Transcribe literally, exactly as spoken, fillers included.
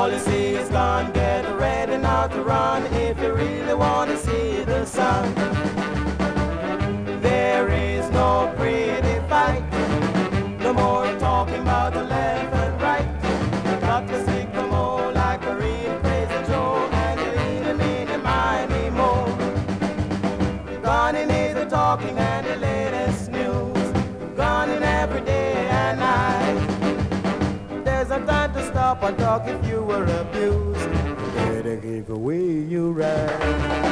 policy is gone. Get ready now to run if you really want to see the sun. There is no pretty fight. No more talking about the left and right. Got to stick them all like a real crazy Joe. And you leading me to Miami more. Gone in is the talking and the latest news. Gone in every day and night. There's no time to stop and talk if you were abused. Better give away your right.